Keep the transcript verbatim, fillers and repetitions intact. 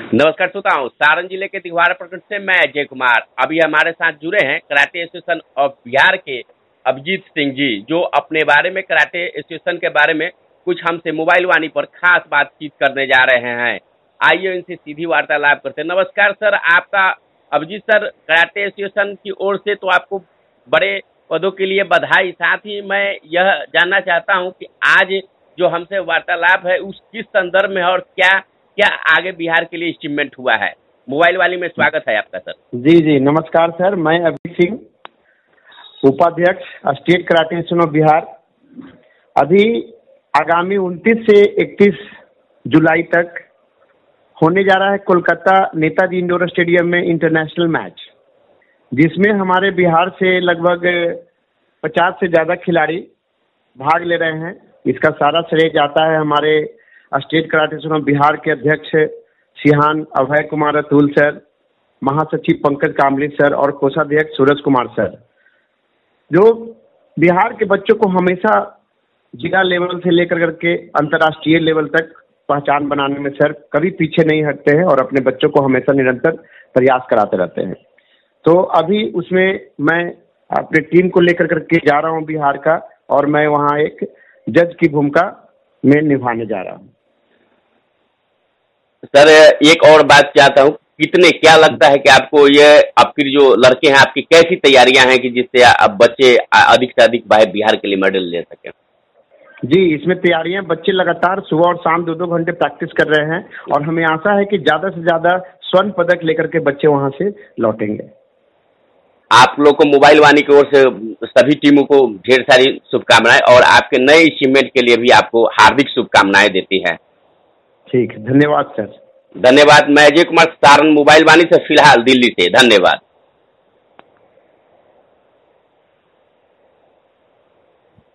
नमस्कार श्रोताओं, सारण जिले के दिघवारा प्रखंड से मैं अजय कुमार। अभी हमारे साथ जुड़े हैं कराटे एसोसिएशन ऑफ बिहार के अभिजीत सिंह जी, जो अपने बारे में कराटे एसोसिएशन के बारे में कुछ हमसे मोबाइल वाणी पर खास बातचीत करने जा रहे हैं। आइए इनसे सीधी वार्तालाप करते हैं। नमस्कार सर, आपका अभिजीत सर, कराटे एसोसिएशन की ओर से तो आपको बड़े पदों के लिए बधाई। साथ ही मैं यह जानना चाहता हूँ कि आज जो हमसे वार्तालाप है उस किस संदर्भ में है और क्या क्या आगे बिहार के लिए अचीवमेंट हुआ है। मोबाइल वाली में स्वागत है आपका सर। जी जी नमस्कार सर, मैं अभिजीत सिंह, उपाध्यक्ष state karate association of Bihar. अभी आगामी उनतीस से इकतीस जुलाई तक होने जा रहा है कोलकाता नेताजी इंडोर स्टेडियम में इंटरनेशनल मैच, जिसमें हमारे बिहार से लगभग पचास से ज़्यादा खिलाड़ी भाग ले रहे हैं। इसका सारा श्रेय जाता है हमारे state karate association of Bihar के अध्यक्ष सिहान अभय कुमार अतुल सर, महासचिव पंकज कामली सर और कोषाध्यक्ष सूरज कुमार सर, जो बिहार के बच्चों को हमेशा जिला लेवल से लेकर करके अंतर्राष्ट्रीय लेवल तक पहचान बनाने में सर कभी पीछे नहीं हटते हैं और अपने बच्चों को हमेशा निरंतर प्रयास कराते रहते हैं। तो अभी उसमें मैं अपनी टीम को लेकर करके जा रहा हूं बिहार का, और मैं वहां एक जज की भूमिका में निभाने जा रहा हूं। सर एक और बात चाहता हूँ, कितने क्या लगता है कि आपको ये आपकी जो लड़के हैं आपकी कैसी तैयारियां हैं कि जिससे अब बच्चे अधिक से अधिक बिहार के लिए मेडल ले सकें? जी, इसमें तैयारियां बच्चे लगातार सुबह और शाम दो दो घंटे प्रैक्टिस कर रहे हैं और हमें आशा है कि ज्यादा से ज्यादा स्वर्ण पदक लेकर के बच्चे वहां से लौटेंगे। आप लोग को मोबाइल वाणी की ओर से सभी टीमों को ढेर सारी शुभकामनाएं और आपके नए अचीवमेंट के लिए भी आपको हार्दिक शुभकामनाएं देती है। ठीक है, धन्यवाद सर। धन्यवाद। मैं अजय कुमार, सारण मोबाइल वाणी से फिलहाल दिल्ली से। धन्यवाद।